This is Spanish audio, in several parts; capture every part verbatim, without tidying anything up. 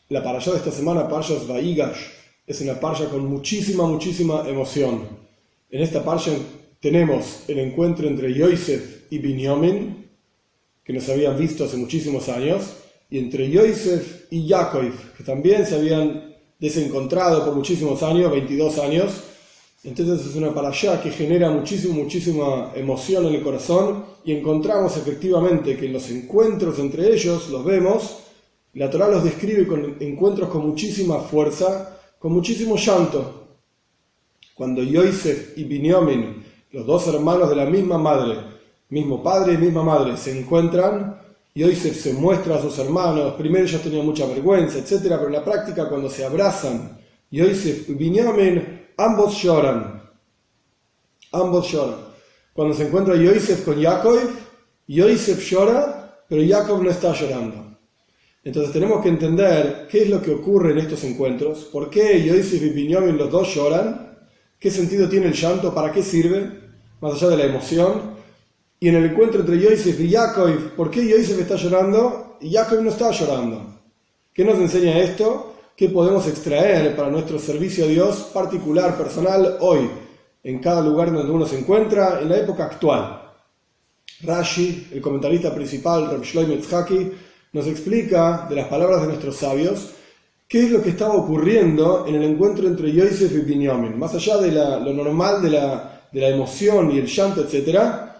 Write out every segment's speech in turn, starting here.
La parashá de esta semana, Parshas Vayigash, es una parsha con muchísima, muchísima emoción. En esta parsha tenemos el encuentro entre Yosef y Binyamin, que nos habían visto hace muchísimos años, y entre Yosef y Jacob, que también se habían desencontrado por muchísimos años, veintidós años. Entonces es una parashá que genera muchísima, muchísima emoción en el corazón, y encontramos efectivamente que en los encuentros entre ellos, los vemos, la Torá los describe con encuentros con muchísima fuerza, con muchísimo llanto. Cuando Yosef y Binyamin, los dos hermanos de la misma madre, mismo padre y misma madre, se encuentran, Yosef se muestra a sus hermanos, primero ellos tenían mucha vergüenza, etcétera, pero en la práctica cuando se abrazan, Yosef y Binyamin, ambos lloran. Ambos lloran. Cuando se encuentra Yosef con Jacob, Yosef llora, pero Jacob no está llorando. Entonces tenemos que entender qué es lo que ocurre en estos encuentros, por qué Yosef y Binyamin los dos lloran, qué sentido tiene el llanto, para qué sirve, más allá de la emoción. Y en el encuentro entre Yosef y Jacob, ¿por qué Yosef está llorando y Jacob no está llorando? ¿Qué nos enseña esto? ¿Qué podemos extraer para nuestro servicio a Dios particular, personal, hoy, en cada lugar donde uno se encuentra, en la época actual? Rashi, el comentarista principal, Rav Shlomo Yitzhaki, nos explica de las palabras de nuestros sabios qué es lo que estaba ocurriendo en el encuentro entre Yosef y Binyamin. Más allá de la, lo normal de la, de la emoción y el llanto, etcétera,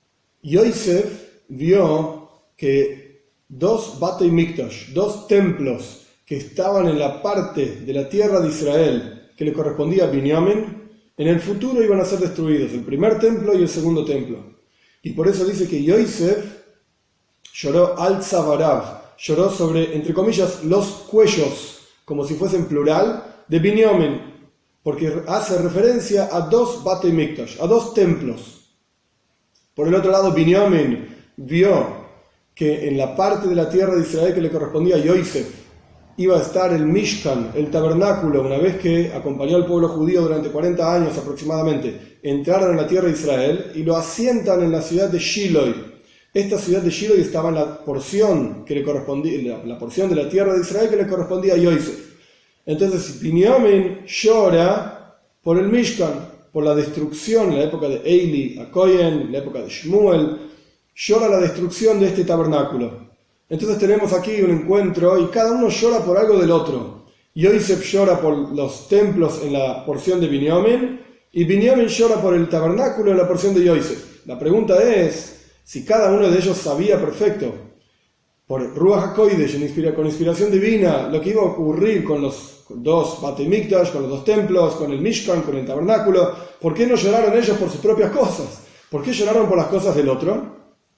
Yosef vio que dos Batei Mikdash, dos templos que estaban en la parte de la tierra de Israel que le correspondía a Binyamin, en el futuro iban a ser destruidos, el primer templo y el segundo templo. Y por eso dice que Yosef lloró al Tzavarav, lloró sobre, entre comillas, los cuellos, como si fuesen plural, de Binyamin, porque hace referencia a dos Batei Mikdash, a dos templos. Por el otro lado, Binyamin vio que en la parte de la tierra de Israel que le correspondía a Yosef iba a estar el Mishkan, el tabernáculo, una vez que acompañó al pueblo judío durante cuarenta años aproximadamente, entraron en la tierra de Israel y lo asientan en la ciudad de Shiloh. Esta ciudad de Shiloh estaba en la porción que le correspondía, la, la porción de la tierra de Israel que le correspondía a Yosef. Entonces Binyamin llora por el Mishkan, por la destrucción en la época de Eli a Cohen, en la época de Shmuel, llora la destrucción de este tabernáculo. Entonces tenemos aquí un encuentro y cada uno llora por algo del otro. Yosef llora por los templos en la porción de Binyamin y Binyamin llora por el tabernáculo en la porción de Yosef. La pregunta es si cada uno de ellos sabía perfecto, por Ruach HaKodesh, con inspiración divina, lo que iba a ocurrir con los dos Batei Mikdash, con los dos templos, con el Mishkan, con el tabernáculo. ¿Por qué no lloraron ellos por sus propias cosas? ¿Por qué lloraron por las cosas del otro?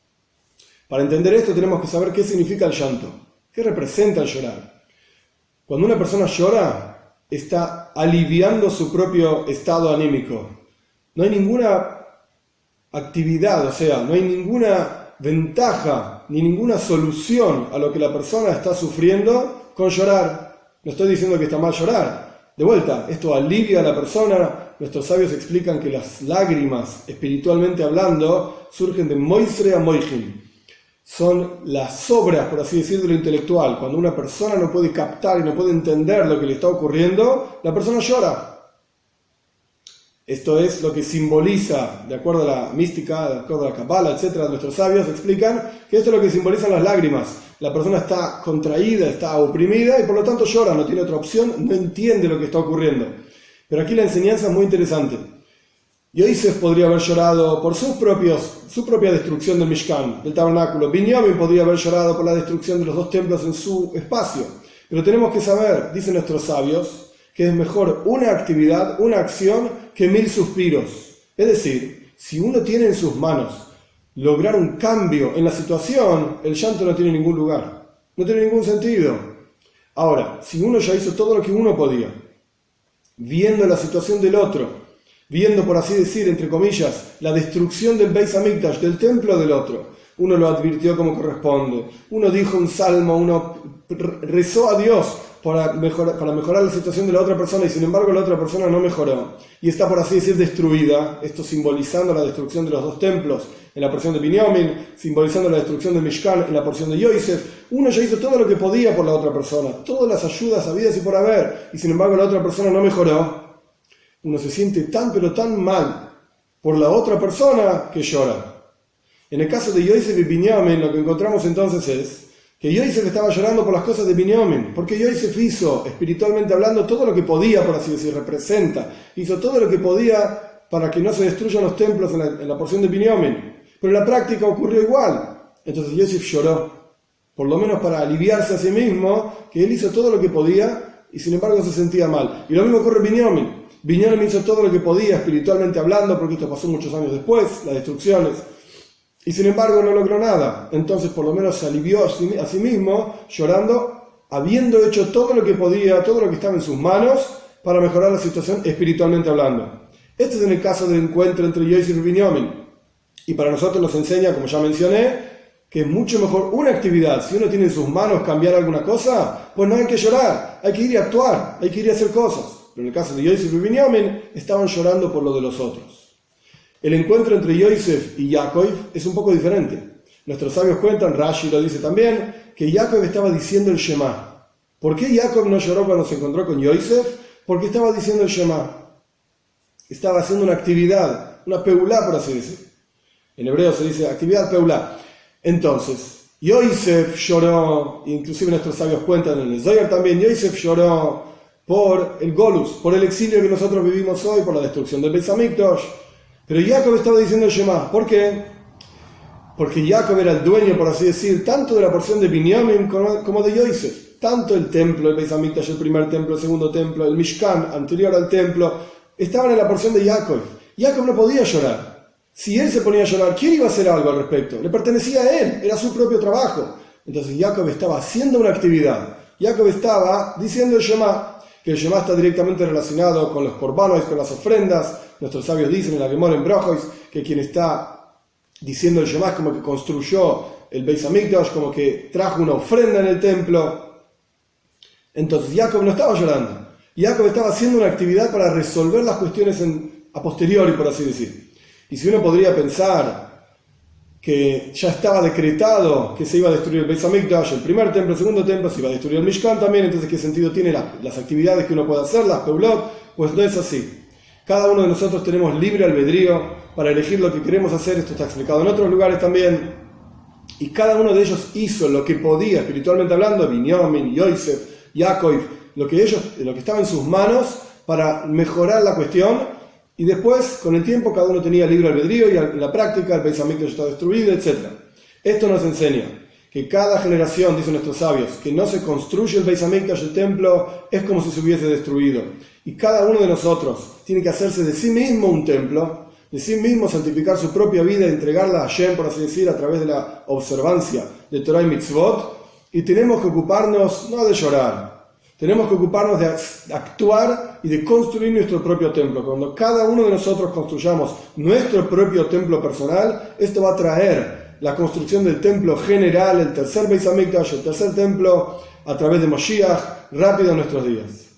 Para entender esto tenemos que saber qué significa el llanto, qué representa el llorar. Cuando una persona llora, está aliviando su propio estado anímico. No hay ninguna actividad, o sea, no hay ninguna ventaja ni ninguna solución a lo que la persona está sufriendo con llorar. No estoy diciendo que está mal llorar. De vuelta, esto alivia a la persona. Nuestros sabios explican que las lágrimas, espiritualmente hablando, surgen de Moisre a Moijim. Son las obras, por así decirlo, de lo intelectual. Cuando una persona no puede captar y no puede entender lo que le está ocurriendo, la persona llora. Esto es lo que simboliza, de acuerdo a la mística, de acuerdo a la Kabbalah, etcétera. Nuestros sabios explican que esto es lo que simbolizan las lágrimas. La persona está contraída, está oprimida y por lo tanto llora, no tiene otra opción, no entiende lo que está ocurriendo. Pero aquí la enseñanza es muy interesante. Yosef podría haber llorado por sus propios, su propia destrucción del Mishkan, del tabernáculo. Binyamin podría haber llorado por la destrucción de los dos templos en su espacio. Pero tenemos que saber, dicen nuestros sabios, que es mejor una actividad, una acción, que mil suspiros. Es decir, si uno tiene en sus manos lograr un cambio en la situación, el llanto no tiene ningún lugar, no tiene ningún sentido. Ahora, si uno ya hizo todo lo que uno podía, viendo la situación del otro, viendo, por así decir, entre comillas, la destrucción del Beis Hamikdash, del templo del otro, uno lo advirtió como corresponde, uno dijo un salmo, uno rezó a Dios para mejorar, para mejorar la situación de la otra persona y sin embargo la otra persona no mejoró y está, por así decir, destruida, esto simbolizando la destrucción de los dos templos en la porción de Binyamin, simbolizando la destrucción del Mishkan en la porción de Yosef. Uno ya hizo todo lo que podía por la otra persona, todas las ayudas habidas y por haber, y sin embargo la otra persona no mejoró. Uno se siente tan pero tan mal por la otra persona que llora. En el caso de Yosef y Binyamin, lo que encontramos entonces es que Yosef estaba llorando por las cosas de Binyamin, porque Yosef hizo, espiritualmente hablando, todo lo que podía, por así decir, representa, hizo todo lo que podía para que no se destruyan los templos en la, en la porción de Binyamin. Pero en la práctica ocurrió igual. Entonces Yosef lloró, por lo menos para aliviarse a sí mismo, que él hizo todo lo que podía y sin embargo se sentía mal. Y lo mismo ocurre en Binyamin. Binyamin hizo todo lo que podía, espiritualmente hablando, porque esto pasó muchos años después, las destrucciones, y sin embargo no logró nada. Entonces por lo menos se alivió a sí, a sí mismo, llorando, habiendo hecho todo lo que podía, todo lo que estaba en sus manos, para mejorar la situación espiritualmente hablando. Este es en el caso del encuentro entre Yosef y Binyamin. Y para nosotros nos enseña, como ya mencioné, que es mucho mejor una actividad. Si uno tiene en sus manos cambiar alguna cosa, pues no hay que llorar, hay que ir a actuar, hay que ir a hacer cosas. Pero en el caso de Yosef y Binyamin, estaban llorando por lo de los otros. El encuentro entre Yosef y Jacob es un poco diferente. Nuestros sabios cuentan, Rashi lo dice también, que Jacob estaba diciendo el Shema. ¿Por qué Jacob no lloró cuando se encontró con Yosef? Porque estaba diciendo el Shema. Estaba haciendo una actividad, una peulá, por así decir. En hebreo se dice actividad peulá. Entonces, Yosef lloró, inclusive nuestros sabios cuentan en el Zohar también, Yosef lloró por el Golus, por el exilio que nosotros vivimos hoy, por la destrucción del Beis Hamikdash. Pero Jacob estaba diciendo el Shema. ¿Por qué? Porque Jacob era el dueño, por así decir, tanto de la porción de Binyamin como de Yosef. Tanto el templo, el Beis Hamikdash, el primer templo, el segundo templo, el Mishkan, anterior al templo, estaban en la porción de Jacob. Jacob no podía llorar. Si él se ponía a llorar, ¿quién iba a hacer algo al respecto? Le pertenecía a él, era su propio trabajo. Entonces Jacob estaba haciendo una actividad. Jacob estaba diciendo el Shema, que el Shema está directamente relacionado con los korbanos, con las ofrendas. Nuestros sabios dicen en la Gemara en Brojois que quien está diciendo el Shema es como que construyó el Beis Hamikdash, como que trajo una ofrenda en el templo. Entonces Jacob no estaba llorando. Jacob estaba haciendo una actividad para resolver las cuestiones en, a posteriori, por así decir. Y si uno podría pensar que ya estaba decretado que se iba a destruir el Beis Hamikdash, el primer templo, el segundo templo, se iba a destruir el Mishkan también, entonces ¿qué sentido tiene la, las actividades que uno puede hacer, las peulot? Pues no es así. Cada uno de nosotros tenemos libre albedrío para elegir lo que queremos hacer. Esto está explicado en otros lugares también. Y cada uno de ellos hizo lo que podía, espiritualmente hablando, Binyamin, Yosef, Jacob, lo que ellos, lo que estaba en sus manos para mejorar la cuestión, y después, con el tiempo, cada uno tenía libre albedrío y en la práctica el Beis Hamikdash está destruido, etcétera. Esto nos enseña que cada generación, dicen nuestros sabios, que no se construye el Beis Hamikdash, el templo, es como si se hubiese destruido. Y cada uno de nosotros tiene que hacerse de sí mismo un templo, de sí mismo santificar su propia vida, entregarla a Hashem, por así decir, a través de la observancia de Torah y Mitzvot, y tenemos que ocuparnos no de llorar, tenemos que ocuparnos de actuar y de construir nuestro propio templo. Cuando cada uno de nosotros construyamos nuestro propio templo personal, esto va a traer la construcción del templo general, el tercer Beis Hamikdash, el tercer templo, a través de Moshiach, rápido en nuestros días.